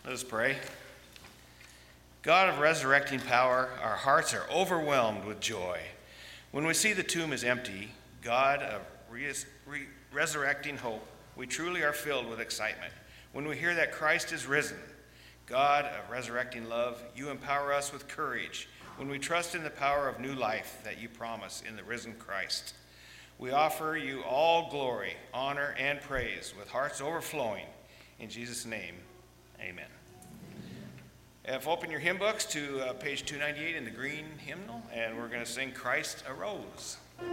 Let us pray. God of resurrecting power, our hearts are overwhelmed with joy. When we see the tomb is empty, God of resurrecting hope, we truly are filled with excitement. When we hear that Christ is risen, God of resurrecting love, you empower us with courage when we trust in the power of new life that you promise in the risen Christ. We offer you all glory, honor, and praise with hearts overflowing. In Jesus' name, amen. Open your hymn books to page 298 in the green hymnal, and we're going to sing Christ Arose.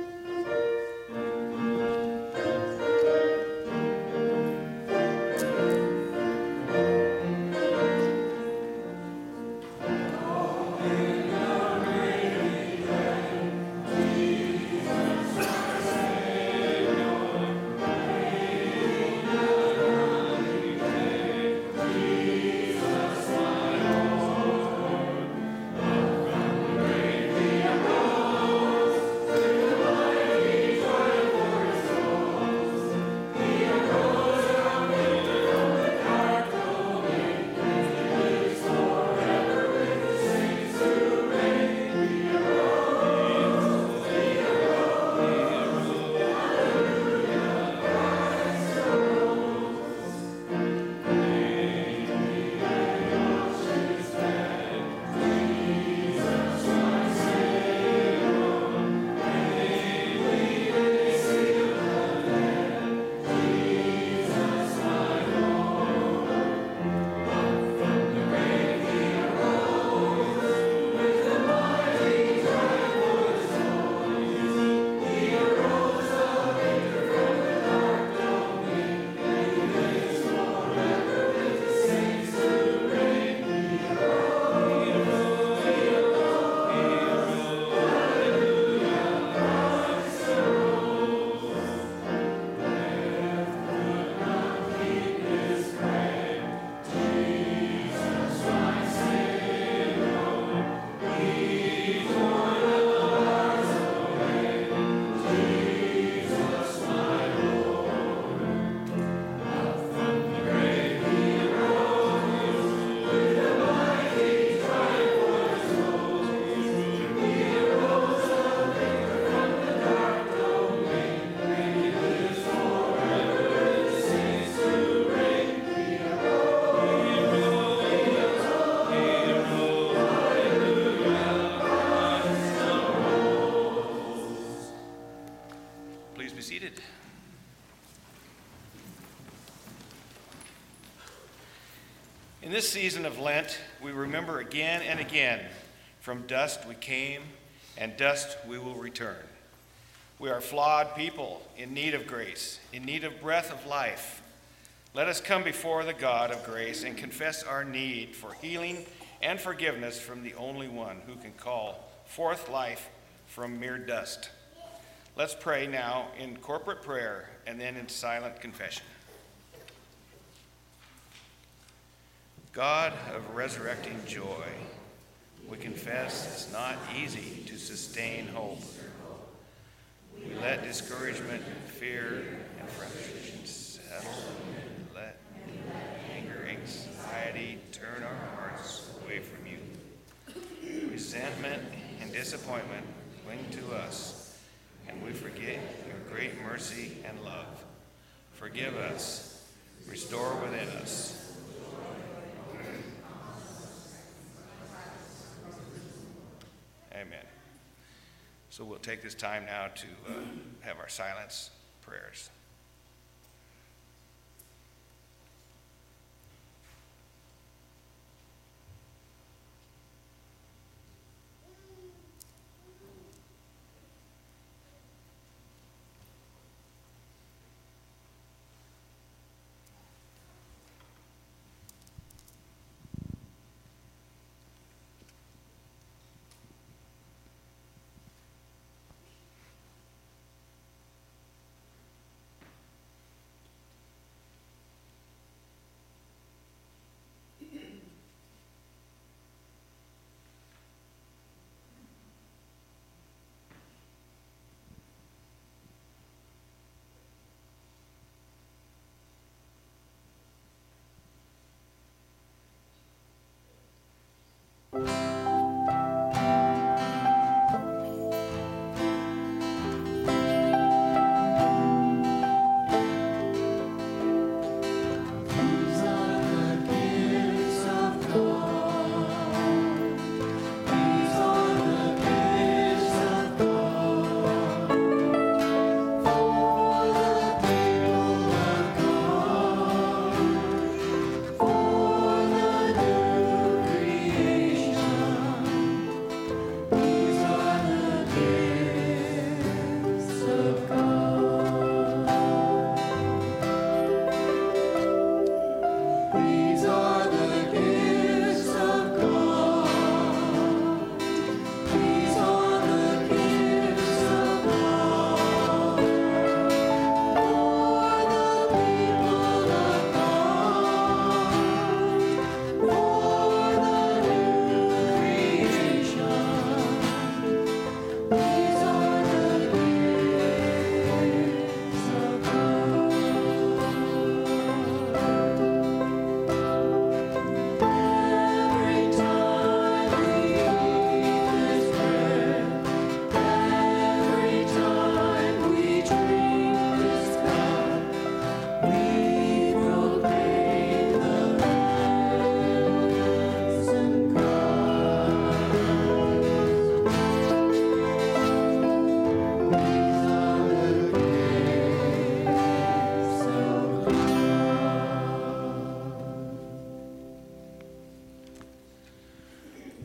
In this season of Lent, we remember again and again, from dust we came, and dust we will return. We are flawed people in need of grace, in need of breath of life. Let us come before the God of grace and confess our need for healing and forgiveness from the only one who can call forth life from mere dust. Let's pray now in corporate prayer and then in silent confession. God of resurrecting joy, we confess it's not easy to sustain hope. We let discouragement, fear, and frustration settle. Let anger, anxiety turn our hearts away from you. Resentment and disappointment cling to us, and we forget your great mercy and love. Forgive us. Restore within us. Amen. So we'll take this time now to have our silence prayers.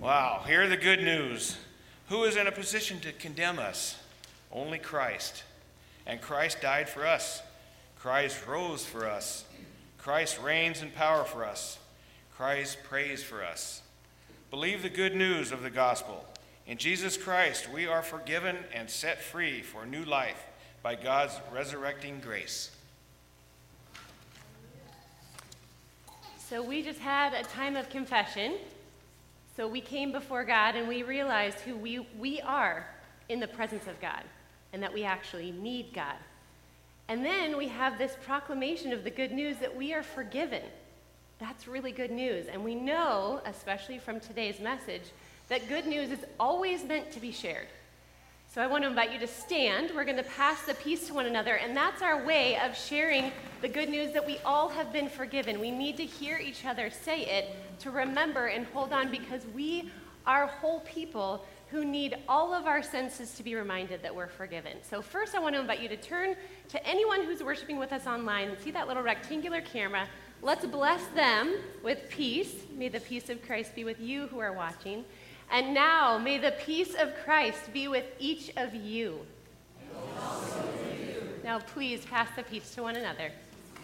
Wow, hear the good news. Who is in a position to condemn us? Only Christ. And Christ died for us. Christ rose for us. Christ reigns in power for us. Christ prays for us. Believe the good news of the gospel. In Jesus Christ, we are forgiven and set free for new life by God's resurrecting grace. So we just had a time of confession. So we came before God and we realized who we are in the presence of God and that we actually need God. And then we have this proclamation of the good news that we are forgiven. That's really good news. And we know, especially from today's message, that good news is always meant to be shared. So I want to invite you to stand. We're going to pass the peace to one another, and that's our way of sharing the good news that we all have been forgiven. We need to hear each other say it to remember and hold on, because we are whole people who need all of our senses to be reminded that we're forgiven. So first I want to invite you to turn to anyone who's worshiping with us online and see that little rectangular camera. Let's bless them with peace. May the peace of Christ be with you who are watching. And now, may the peace of Christ be with each of you. And also with you. Now, please pass the peace to one another.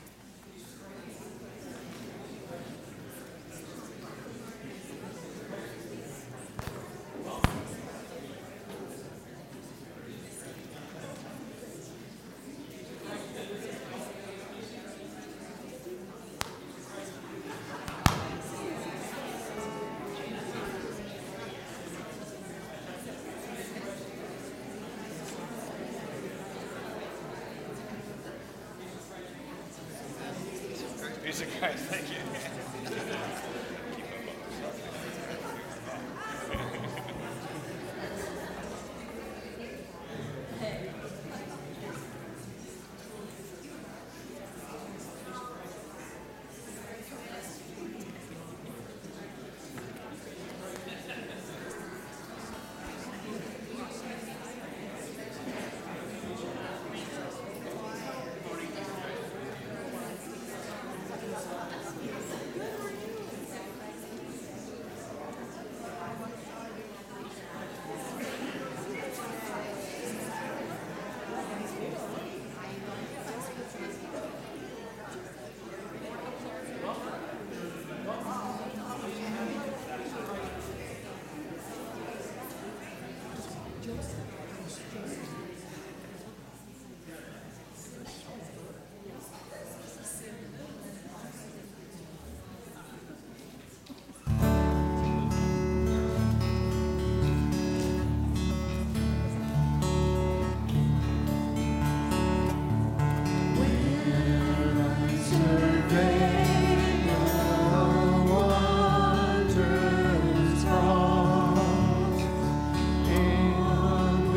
Peace of Christ, thank you. Wondrous cross, in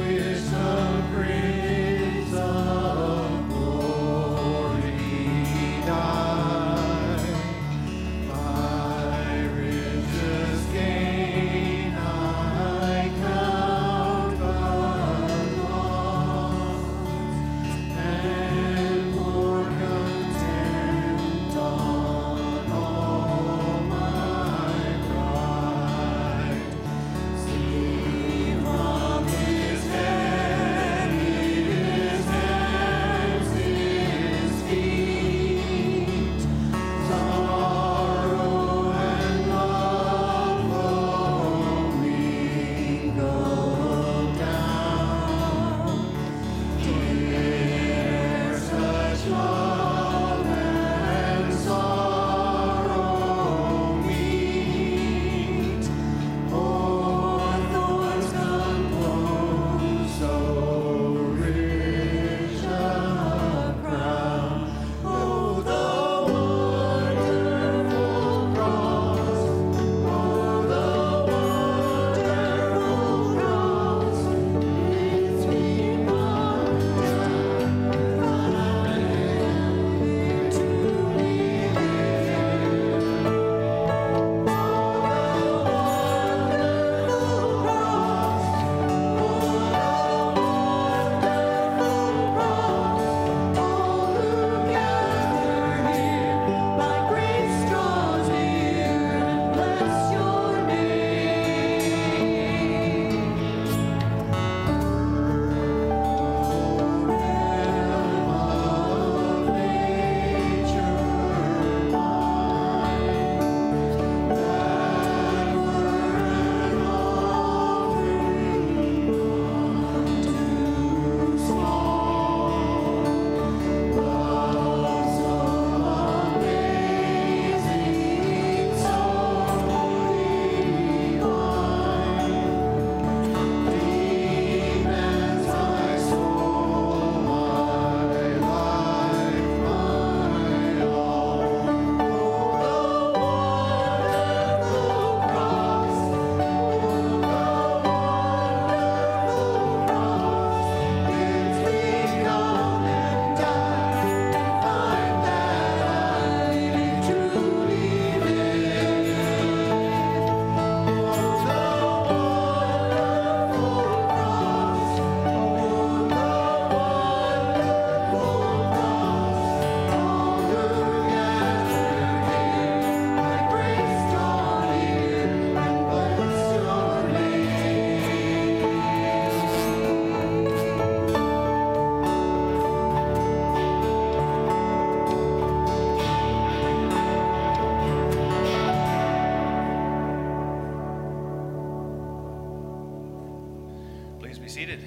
Seated.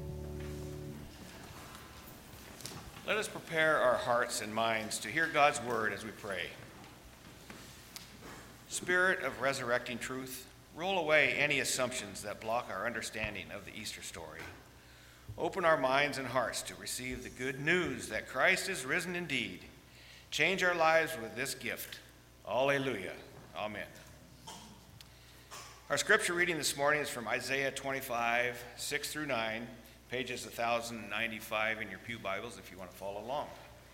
Let us prepare our hearts and minds to hear God's word as we pray. Spirit of resurrecting truth, roll away any assumptions that block our understanding of the Easter story. Open our minds and hearts to receive the good news that Christ is risen indeed. Change our lives with this gift. Alleluia. Amen. Our scripture reading this morning is from Isaiah 25, 6 through 9, pages 1095 in your pew Bibles if you want to follow along.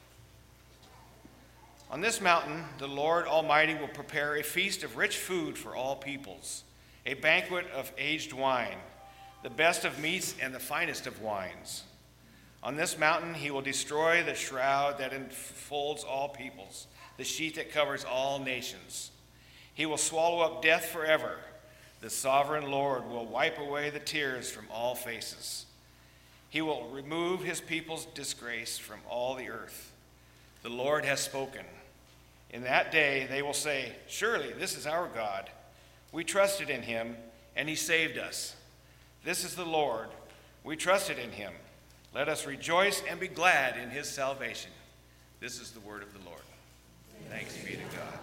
On this mountain, the Lord Almighty will prepare a feast of rich food for all peoples, a banquet of aged wine, the best of meats and the finest of wines. On this mountain, he will destroy the shroud that enfolds all peoples, the sheet that covers all nations. He will swallow up death forever. The sovereign Lord will wipe away the tears from all faces. He will remove his people's disgrace from all the earth. The Lord has spoken. In that day they will say, "Surely this is our God. We trusted in him, and he saved us. This is the Lord. We trusted in him. Let us rejoice and be glad in his salvation." This is the word of the Lord. Thanks be to God.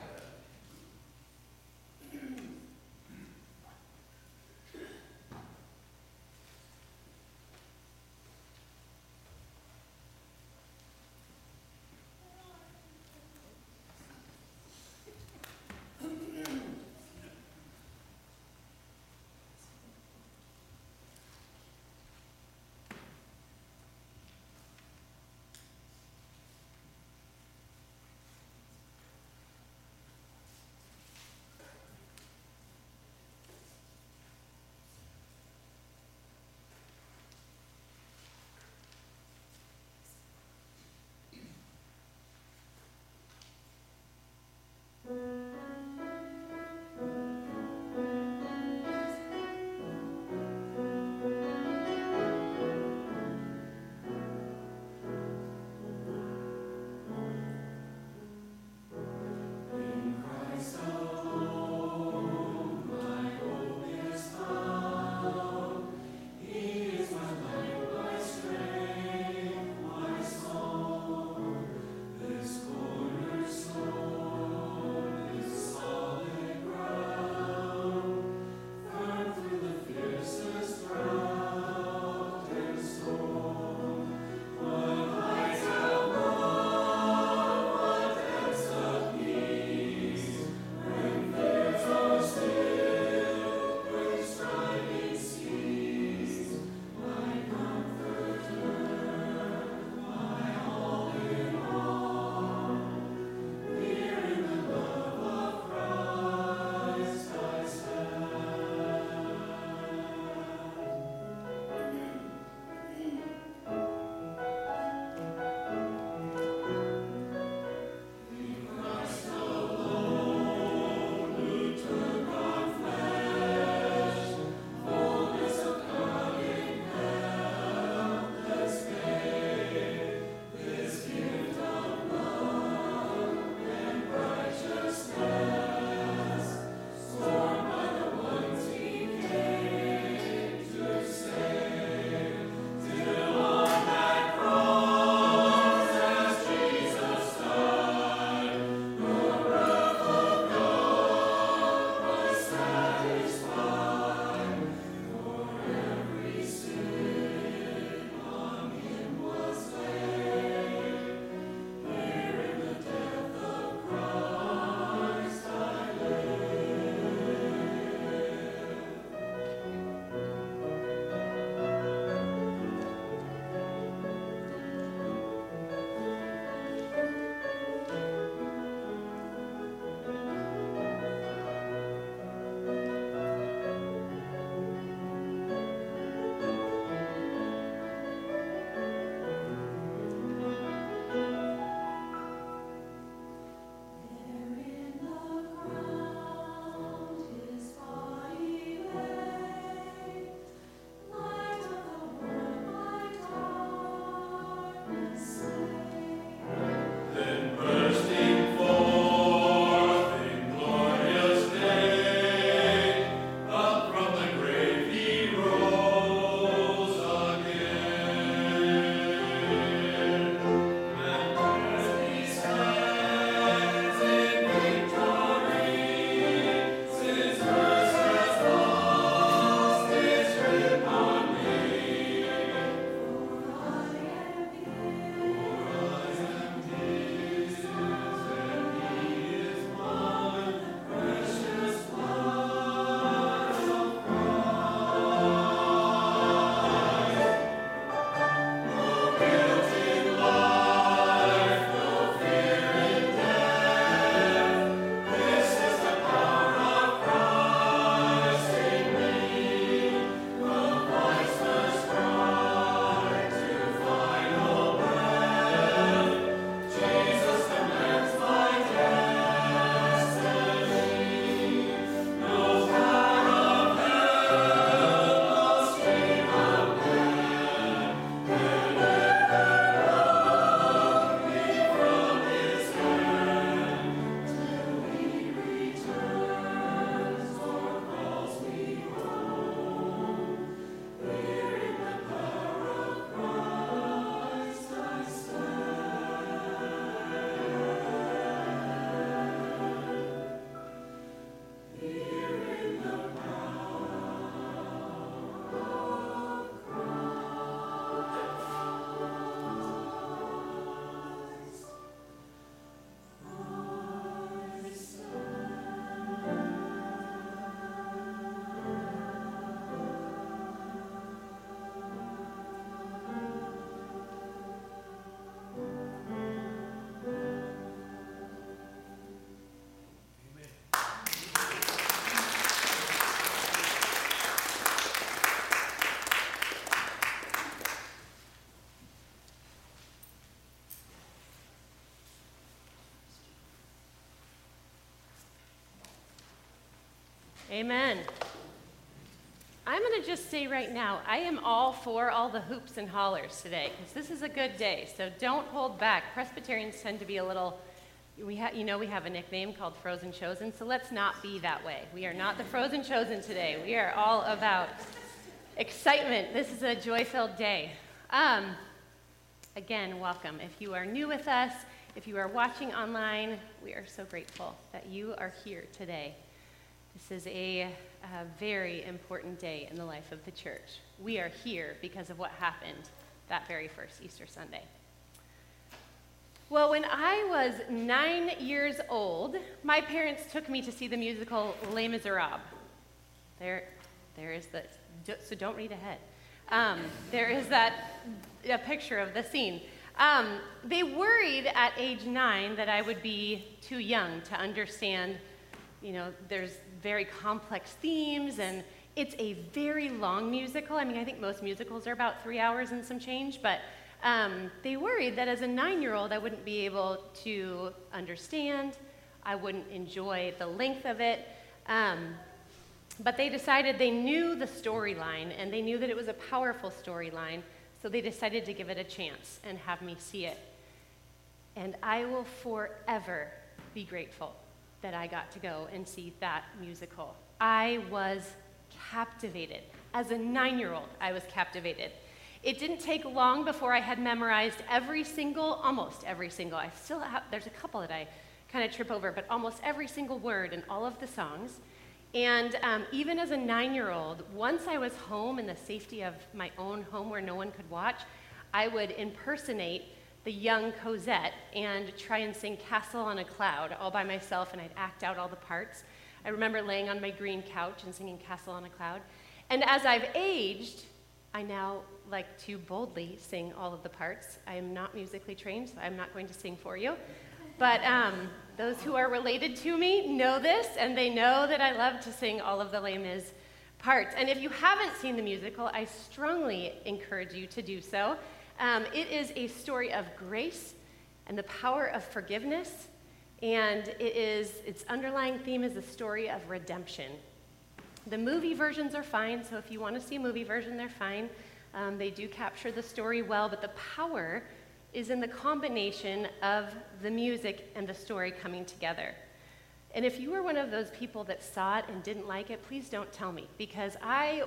Amen. I'm going to just say right now, I am all for all the hoops and hollers today, because this is a good day, so don't hold back. Presbyterians tend to be a little, we have a nickname called Frozen Chosen, so let's not be that way. We are not the Frozen Chosen today. We are all about excitement. This is a joy-filled day. Again, welcome. If you are new with us, if you are watching online, we are so grateful that you are here today. This is a very important day in the life of the church. We are here because of what happened that very first Easter Sunday. Well, when I was 9 years old, my parents took me to see the musical Les Miserables. There is the, so don't read ahead. There is a picture of the scene. They worried at age 9 that I would be too young to understand, there's very complex themes, and it's a very long musical. I mean, I think most musicals are about 3 hours and some change, but they worried that as a 9-year-old, I wouldn't be able to understand, I wouldn't enjoy the length of it, but they decided they knew the storyline, and they knew that it was a powerful storyline, so they decided to give it a chance and have me see it. And I will forever be grateful that I got to go and see that musical. I was captivated. As a 9-year-old, I was captivated. It didn't take long before I had memorized almost every single, I still have, there's a couple that I kind of trip over, but almost every single word in all of the songs. And even as a 9-year-old, once I was home in the safety of my own home where no one could watch, I would impersonate the young Cosette and try and sing Castle on a Cloud all by myself, and I'd act out all the parts. I remember laying on my green couch and singing Castle on a Cloud. And as I've aged, I now like to boldly sing all of the parts. I am not musically trained, so I'm not going to sing for you. But those who are related to me know this, and they know that I love to sing all of the Les Mis parts. And if you haven't seen the musical, I strongly encourage you to do so. It is a story of grace and the power of forgiveness, and its underlying theme is the story of redemption. The movie versions are fine, so if you want to see a movie version, they're fine. They do capture the story well, but the power is in the combination of the music and the story coming together. And if you were one of those people that saw it and didn't like it, please don't tell me, because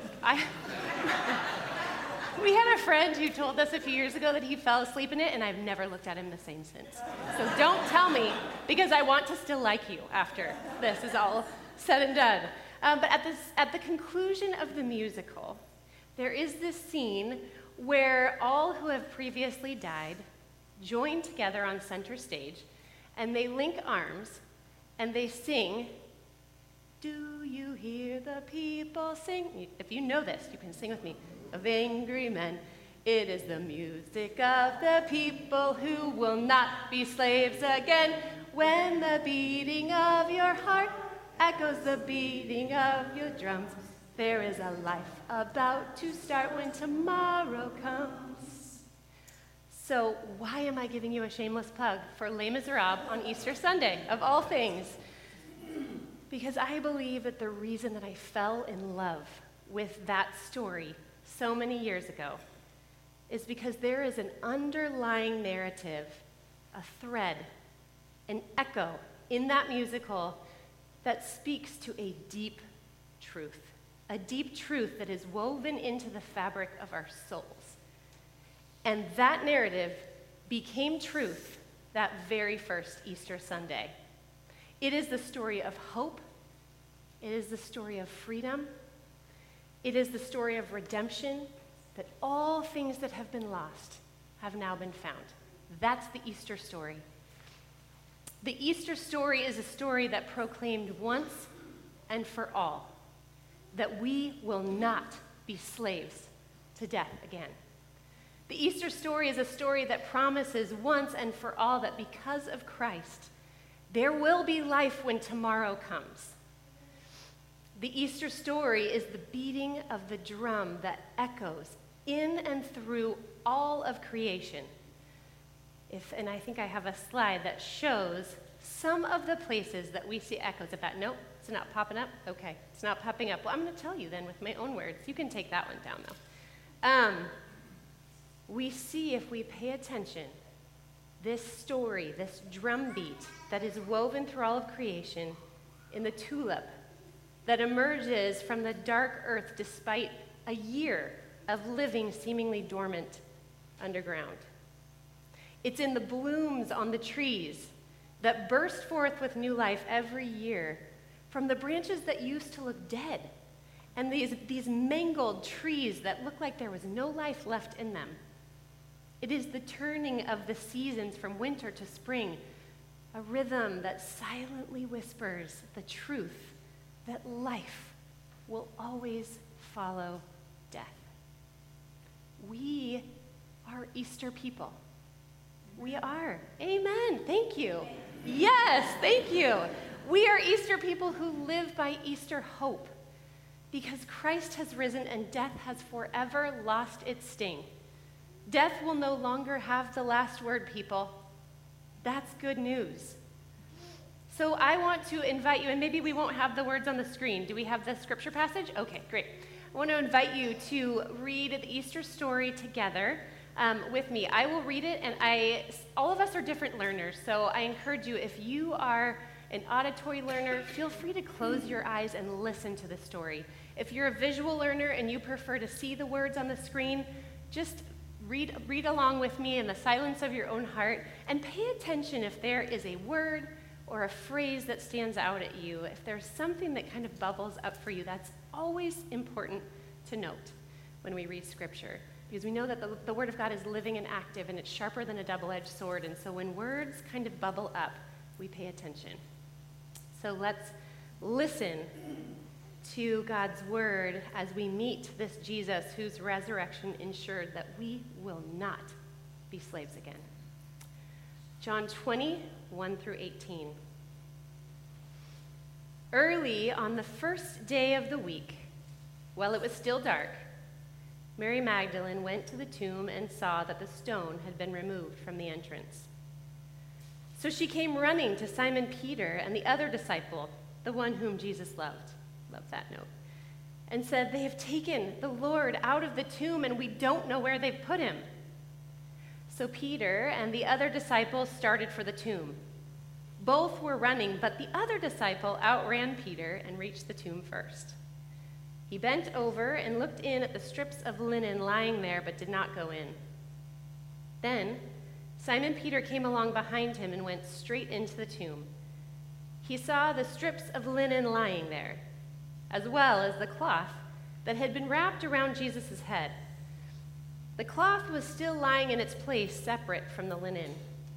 we had a friend who told us a few years ago that he fell asleep in it, and I've never looked at him the same since. So don't tell me, because I want to still like you after this is all said and done. But at the conclusion of the musical, there is this scene where all who have previously died join together on center stage, and they link arms, and they sing, "Do you hear the people sing?" If you know this, you can sing with me. "Of angry men, it is the music of the people who will not be slaves again. When the beating of your heart echoes the beating of your drums, there is a life about to start when tomorrow comes." So why am I giving you a shameless plug for Les Miserables on Easter Sunday, of all things? Because I believe that the reason that I fell in love with that story so many years ago is because there is an underlying narrative, a thread, an echo in that musical that speaks to a deep truth that is woven into the fabric of our souls. And that narrative became truth that very first Easter Sunday. It is the story of hope. It is the story of freedom. It is the story of redemption, that all things that have been lost have now been found. That's the Easter story. The Easter story is a story that proclaimed once and for all that we will not be slaves to death again. The Easter story is a story that promises once and for all that because of Christ, there will be life when tomorrow comes. The Easter story is the beating of the drum that echoes in and through all of creation. And I think I have a slide that shows some of the places that we see echoes of that. Nope, it's not popping up. Okay, it's not popping up. Well, I'm going to tell you then with my own words. You can take that one down, though. We see, if we pay attention, this story, this drumbeat that is woven through all of creation in the tulip that emerges from the dark earth despite a year of living seemingly dormant underground. It's in the blooms on the trees that burst forth with new life every year from the branches that used to look dead, and these mangled trees that look like there was no life left in them. It is the turning of the seasons from winter to spring, a rhythm that silently whispers the truth that life will always follow death. We are Easter people. We are. Amen. Thank you. Yes, thank you. We are Easter people who live by Easter hope because Christ has risen and death has forever lost its sting. Death will no longer have the last word, people. That's good news. So I want to invite you, and maybe we won't have the words on the screen. Do we have the scripture passage? Okay, great. I want to invite you to read the Easter story together with me. I will read it, and all of us are different learners, so I encourage you, if you are an auditory learner, feel free to close your eyes and listen to the story. If you're a visual learner and you prefer to see the words on the screen, just read along with me in the silence of your own heart, and pay attention if there is a word or a phrase that stands out at you. If there's something that kind of bubbles up for you, that's always important to note when we read Scripture, because we know that the Word of God is living and active, and it's sharper than a double-edged sword, and so when words kind of bubble up, we pay attention. So let's listen to God's Word as we meet this Jesus whose resurrection ensured that we will not be slaves again. John 20, 1 through 18. Early on the first day of the week, while it was still dark, Mary Magdalene went to the tomb and saw that the stone had been removed from the entrance. So she came running to Simon Peter and the other disciple, the one whom Jesus loved. Love that note. And said, "They have taken the Lord out of the tomb, and we don't know where they've put him." So Peter and the other disciple started for the tomb. Both were running, but the other disciple outran Peter and reached the tomb first. He bent over and looked in at the strips of linen lying there, but did not go in. Then Simon Peter came along behind him and went straight into the tomb. He saw the strips of linen lying there, as well as the cloth that had been wrapped around Jesus' head. The cloth was still lying in its place, separate from the linen.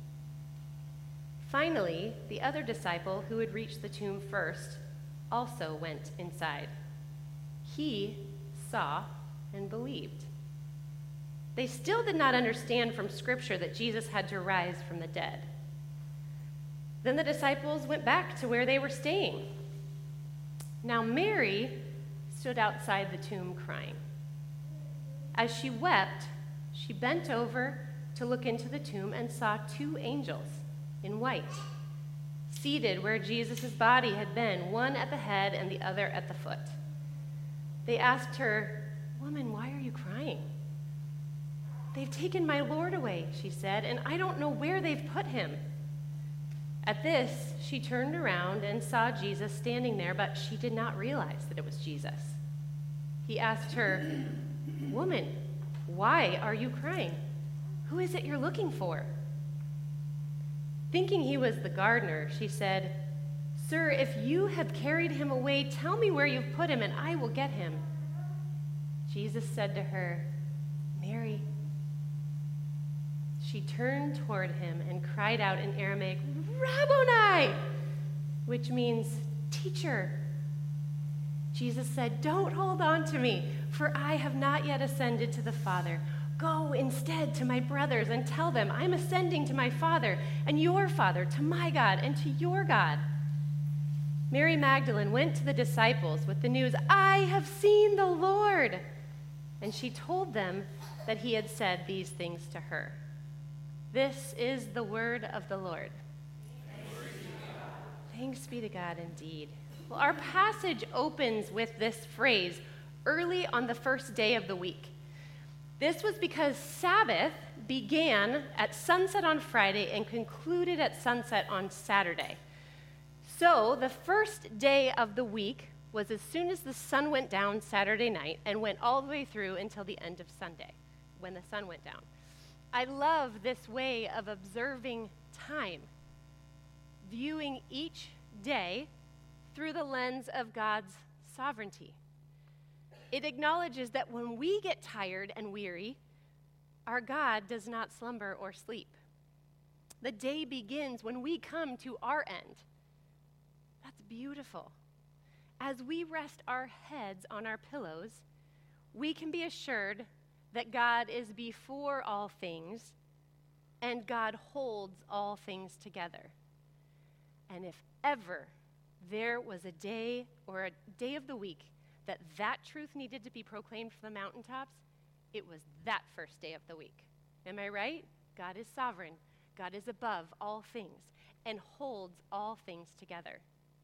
Finally, the other disciple, who had reached the tomb first, also went inside. He saw and believed. They still did not understand from Scripture that Jesus had to rise from the dead. Then the disciples went back to where they were staying. Now Mary stood outside the tomb crying. As she wept, she bent over to look into the tomb and saw two angels in white, seated where Jesus' body had been, one at the head and the other at the foot. They asked her, "Woman, why are you crying?" "They've taken my Lord away," she said, "and I don't know where they've put him." At this, she turned around and saw Jesus standing there, but she did not realize that it was Jesus. He asked her, "Woman, why are you crying? Who is it you're looking for?" Thinking he was the gardener, she said, "Sir, if you have carried him away, tell me where you've put him, and I will get him." Jesus said to her, "Mary." She turned toward him and cried out in Aramaic, "Rabboni," which means teacher. Jesus said, "Don't hold on to me, for I have not yet ascended to the Father. Go instead to my brothers and tell them, I'm ascending to my Father and your Father, to my God and to your God." Mary Magdalene went to the disciples with the news, "I have seen the Lord." And she told them that he had said these things to her. This is the word of the Lord. Thanks be to God indeed. Well, our passage opens with this phrase, early on the first day of the week. This was because Sabbath began at sunset on Friday and concluded at sunset on Saturday. So the first day of the week was as soon as the sun went down Saturday night and went all the way through until the end of Sunday, when the sun went down. I love this way of observing time, viewing each day through the lens of God's sovereignty. It acknowledges that when we get tired and weary, our God does not slumber or sleep. The day begins when we come to our end. That's beautiful. As we rest our heads on our pillows, we can be assured that God is before all things and God holds all things together. And if ever there was a day or a day of the week that truth needed to be proclaimed from the mountaintops, it was that first day of the week. Am I right? God is sovereign. God is above all things and holds all things together.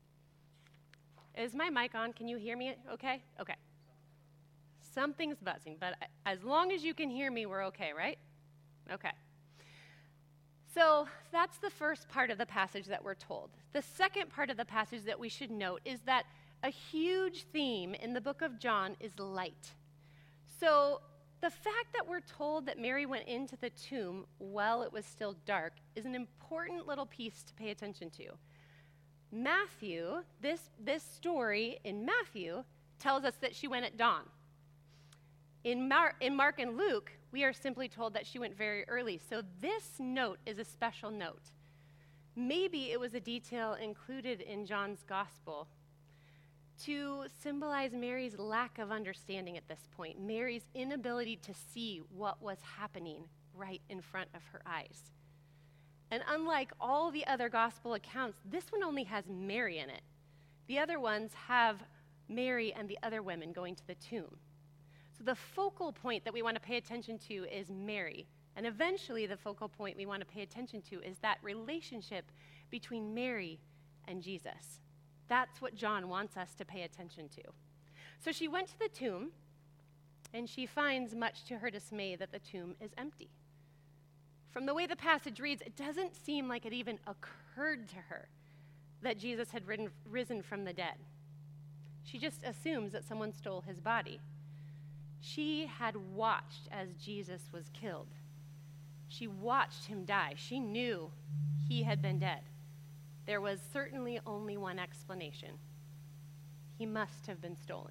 Is my mic on? Can you hear me okay? Okay. Something's buzzing, but as long as you can hear me, we're okay, right? Okay. So that's the first part of the passage that we're told. The second part of the passage that we should note is that a huge theme in the book of John is light. So the fact that we're told that Mary went into the tomb while it was still dark is an important little piece to pay attention to. Matthew, this story in Matthew tells us that she went at dawn. In Mark and Luke, we are simply told that she went very early. So this note is a special note. Maybe it was a detail included in John's gospel to symbolize Mary's lack of understanding at this point, Mary's inability to see what was happening right in front of her eyes. And unlike all the other gospel accounts, this one only has Mary in it. The other ones have Mary and the other women going to the tomb. So the focal point that we want to pay attention to is Mary. And eventually the focal point we want to pay attention to is that relationship between Mary and Jesus. That's what John wants us to pay attention to. So she went to the tomb, and she finds, much to her dismay, that the tomb is empty. From the way the passage reads, it doesn't seem like it even occurred to her that Jesus had risen from the dead. She just assumes that someone stole his body. She had watched as Jesus was killed. She watched him die. She knew he had been dead. There was certainly only one explanation. He must have been stolen.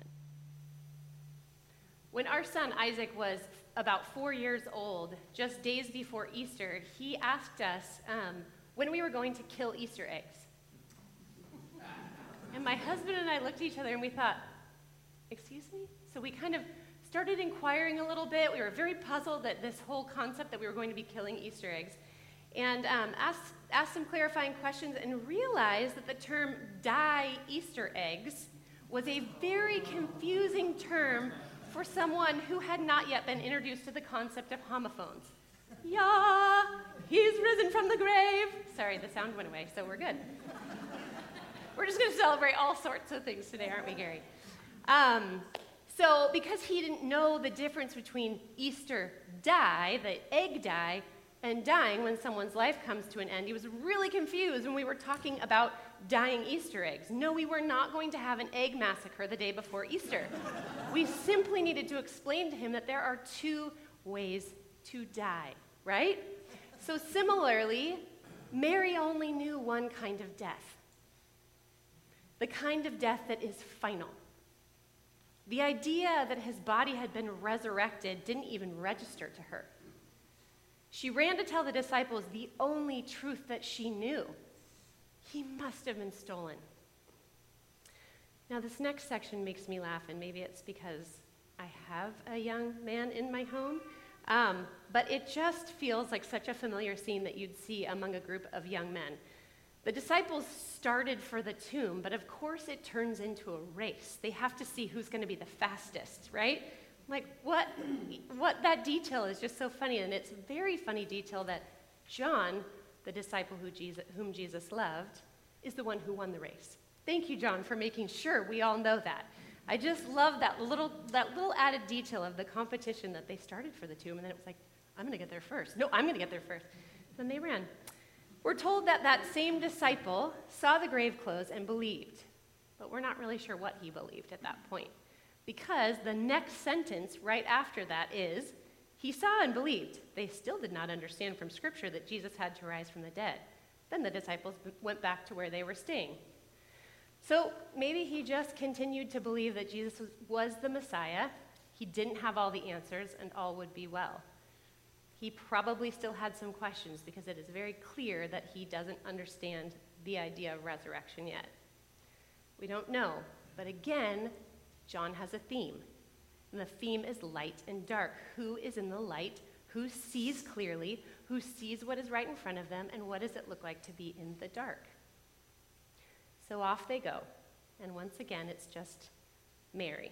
When our son Isaac was about 4 years old, just days before Easter, he asked us when we were going to kill Easter eggs. And my husband and I looked at each other and we thought, excuse me? So we kind of started inquiring a little bit. We were very puzzled at this whole concept that we were going to be killing Easter eggs. And asked some clarifying questions and realized that the term dye Easter eggs was a very confusing term for someone who had not yet been introduced to the concept of homophones. Yeah, he's risen from the grave. Sorry, the sound went away, so we're good. We're just going to celebrate all sorts of things today, aren't we, Gary? So because he didn't know the difference between Easter dye, the egg dye, and dying when someone's life comes to an end, he was really confused when we were talking about dyeing Easter eggs. No, we were not going to have an egg massacre the day before Easter. We simply needed to explain to him that there are two ways to die, right? So similarly, Mary only knew one kind of death. The kind of death that is final. The idea that his body had been resurrected didn't even register to her. She ran to tell the disciples the only truth that she knew. He must have been stolen. Now, this next section makes me laugh, and maybe it's because I have a young man in my home, but it just feels like such a familiar scene that you'd see among a group of young men. The disciples started for the tomb, but of course it turns into a race. They have to see who's going to be the fastest, right? Like, what that detail is just so funny, and it's a very funny detail that John, the disciple whom Jesus loved, is the one who won the race. Thank you, John, for making sure we all know that. I just love that little added detail of the competition that they started for the tomb, and then it was like, I'm going to get there first. No, I'm going to get there first. Then they ran. We're told that that same disciple saw the grave clothes and believed, but we're not really sure what he believed at that point, because the next sentence right after that is, he saw and believed. They still did not understand from Scripture that Jesus had to rise from the dead. Then the disciples went back to where they were staying. So maybe he just continued to believe that Jesus was the Messiah. He didn't have all the answers, and all would be well. He probably still had some questions because it is very clear that he doesn't understand the idea of resurrection yet. We don't know, but again, John has a theme. And the theme is light and dark. Who is in the light? Who sees clearly? Who sees what is right in front of them? And what does it look like to be in the dark? So off they go. And once again, it's just Mary.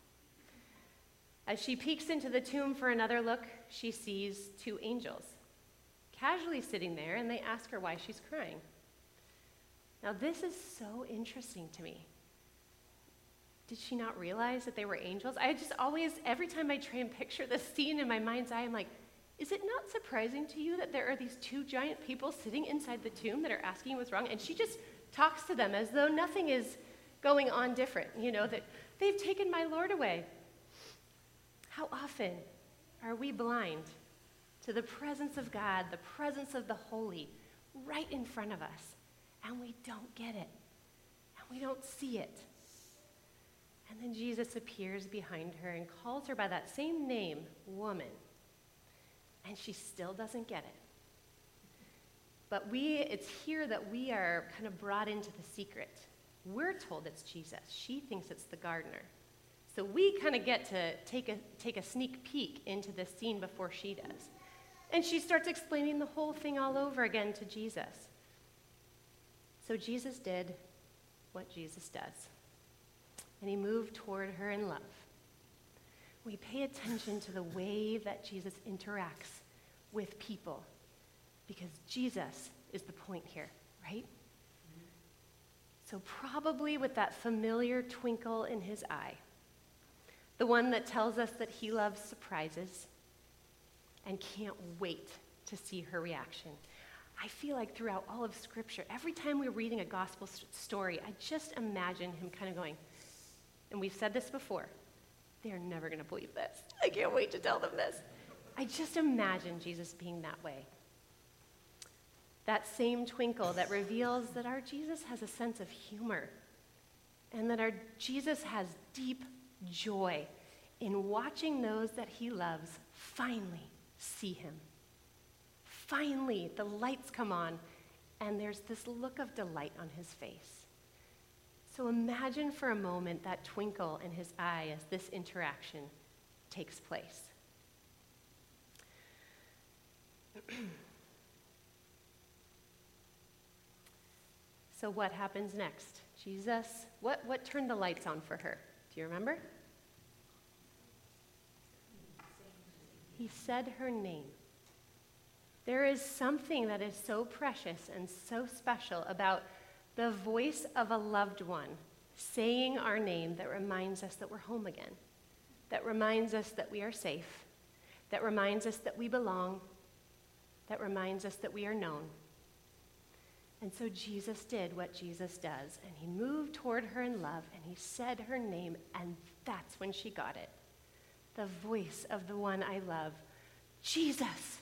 As she peeks into the tomb for another look, she sees two angels casually sitting there, and they ask her why she's crying. Now, this is so interesting to me. Did she not realize that they were angels? I just always, every time I try and picture this scene in my mind's eye, I'm like, is it not surprising to you that there are these two giant people sitting inside the tomb that are asking what's wrong? And she just talks to them as though nothing is going on different, that they've taken my Lord away. How often are we blind to the presence of God, the presence of the holy, right in front of us, and we don't get it, and we don't see it? And then Jesus appears behind her and calls her by that same name, woman, and she still doesn't get it. But it's here that we are kind of brought into the secret. We're told it's Jesus. She thinks it's the gardener. So we kind of get to take a sneak peek into this scene before she does. And she starts explaining the whole thing all over again to Jesus. So Jesus did what Jesus does. And he moved toward her in love. We pay attention to the way that Jesus interacts with people, because Jesus is the point here, right? So probably with that familiar twinkle in his eye, the one that tells us that he loves surprises and can't wait to see her reaction. I feel like throughout all of Scripture, every time we're reading a gospel story, I just imagine him kind of going, and we've said this before, they're never going to believe this. I can't wait to tell them this. I just imagine Jesus being that way. That same twinkle that reveals that our Jesus has a sense of humor and that our Jesus has deep joy in watching those that he loves finally see him. Finally, the lights come on, and there's this look of delight on his face. So imagine for a moment that twinkle in his eye as this interaction takes place. So what happens next? Jesus, what turned the lights on for her? Do you remember? He said her name. There is something that is so precious and so special about the voice of a loved one saying our name that reminds us that we're home again, that reminds us that we are safe, that reminds us that we belong, that reminds us that we are known. And so Jesus did what Jesus does, and he moved toward her in love, and he said her name, and that's when she got it. The voice of the one I love, Jesus.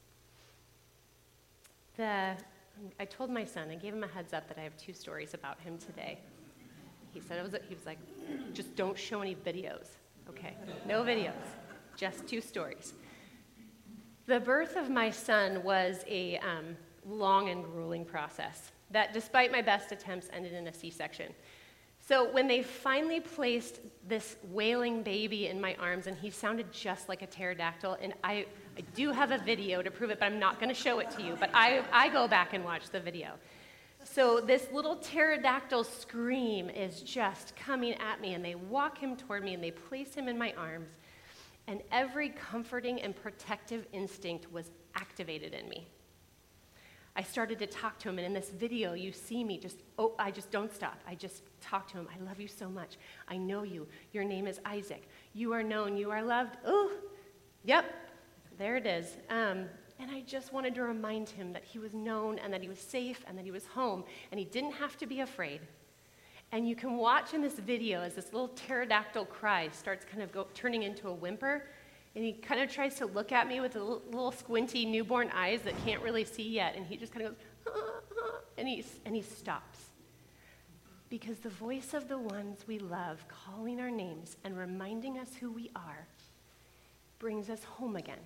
I told my son, I gave him a heads up that I have 2 stories about him today. He said, he was like, just don't show any videos. Okay, no videos, just 2 stories. The birth of my son was a long and grueling process that, despite my best attempts, ended in a C-section. So when they finally placed this wailing baby in my arms, and he sounded just like a pterodactyl, and I do have a video to prove it, but I'm not going to show it to you, but I go back and watch the video. So this little pterodactyl scream is just coming at me, and they walk him toward me, and they place him in my arms, and every comforting and protective instinct was activated in me. I started to talk to him, and in this video, you see me I just don't stop. I just talk to him. I love you so much. I know you. Your name is Isaac. You are known. You are loved. Ooh, yep, there it is. And I just wanted to remind him that he was known and that he was safe and that he was home and he didn't have to be afraid. And you can watch in this video as this little pterodactyl cry starts kind of turning into a whimper. And he kind of tries to look at me with the little squinty newborn eyes that can't really see yet. And he just kind of goes, and he stops. Because the voice of the ones we love calling our names and reminding us who we are brings us home again.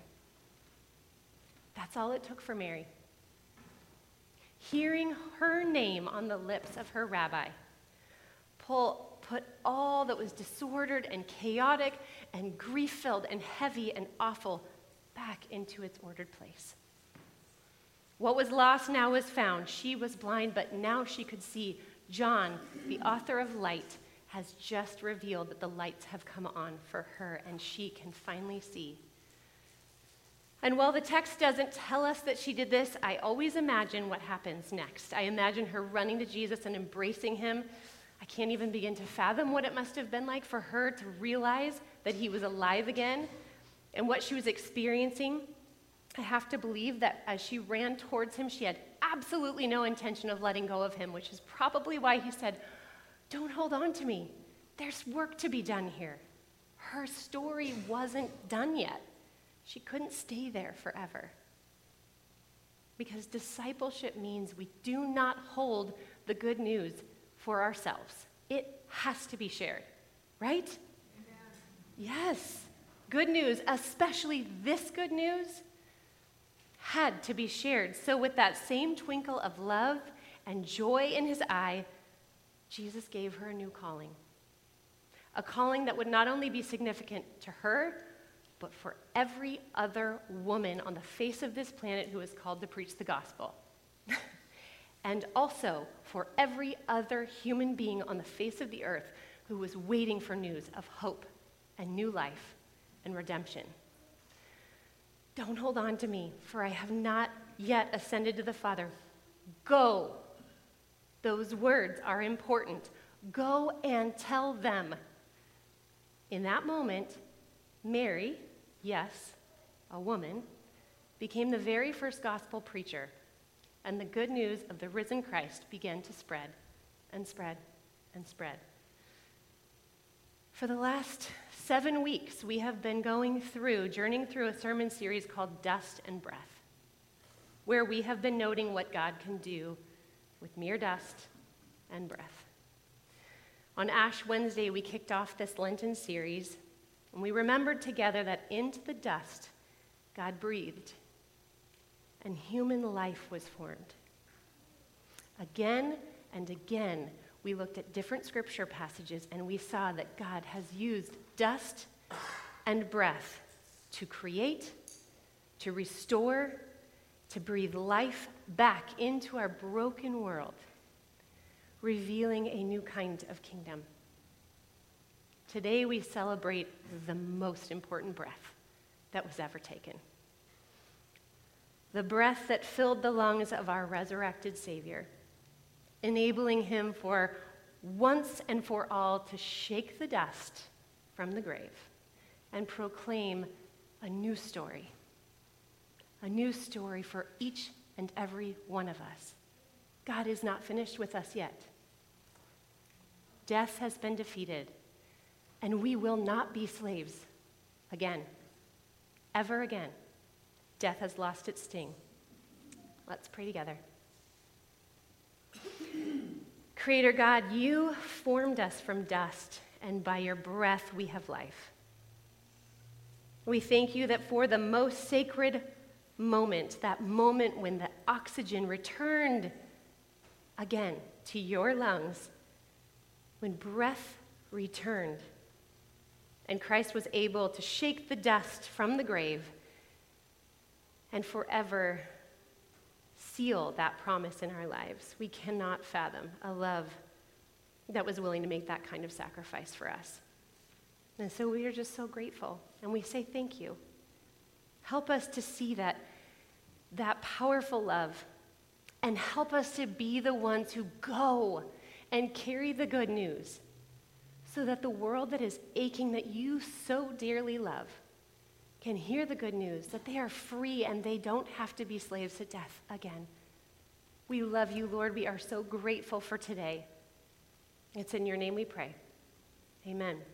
That's all it took for Mary. Hearing her name on the lips of her rabbi put all that was disordered and chaotic and grief-filled and heavy and awful back into its ordered place. What was lost now was found. She was blind, but now she could see. John, the author of light, has just revealed that the lights have come on for her, and she can finally see. And while the text doesn't tell us that she did this, I always imagine what happens next. I imagine her running to Jesus and embracing him. I can't even begin to fathom what it must have been like for her to realize that he was alive again and what she was experiencing. I have to believe that as she ran towards him, she had absolutely no intention of letting go of him, which is probably why he said, "Don't hold on to me. There's work to be done here." Her story wasn't done yet. She couldn't stay there forever. Because discipleship means we do not hold the good news for ourselves. It has to be shared, right? Amen. Yes. Good news, especially this good news, had to be shared. So with that same twinkle of love and joy in his eye, Jesus gave her a new calling. A calling that would not only be significant to her, but for every other woman on the face of this planet who is called to preach the gospel. And also for every other human being on the face of the earth who was waiting for news of hope and new life and redemption. Don't hold on to me, for I have not yet ascended to the Father. Go. Those words are important. Go and tell them. In that moment, Mary, yes, a woman, became the very first gospel preacher, and the good news of the risen Christ began to spread and spread and spread. For the last 7 weeks, we have been journeying through a sermon series called Dust and Breath, where we have been noting what God can do with mere dust and breath. On Ash Wednesday, we kicked off this Lenten series, and we remembered together that into the dust, God breathed, and human life was formed. Again and again, we looked at different scripture passages, and we saw that God has used dust and breath to create, to restore, to breathe life back into our broken world, revealing a new kind of kingdom. Today we celebrate the most important breath that was ever taken. The breath that filled the lungs of our resurrected Savior, enabling him for once and for all to shake the dust from the grave and proclaim a new story for each and every one of us. God is not finished with us yet. Death has been defeated, and we will not be slaves again, ever again. Death has lost its sting. Let's pray together. Creator God, you formed us from dust, and by your breath we have life. We thank you that for the most sacred moment, that moment when the oxygen returned again to your lungs, when breath returned, and Christ was able to shake the dust from the grave and forever seal that promise in our lives. We cannot fathom a love that was willing to make that kind of sacrifice for us. And so we are just so grateful, and we say thank you. Help us to see that powerful love and help us to be the ones who go and carry the good news so that the world that is aching, that you so dearly love, can hear the good news that they are free and they don't have to be slaves to death again. We love you, Lord. We are so grateful for today. It's in your name we pray. Amen.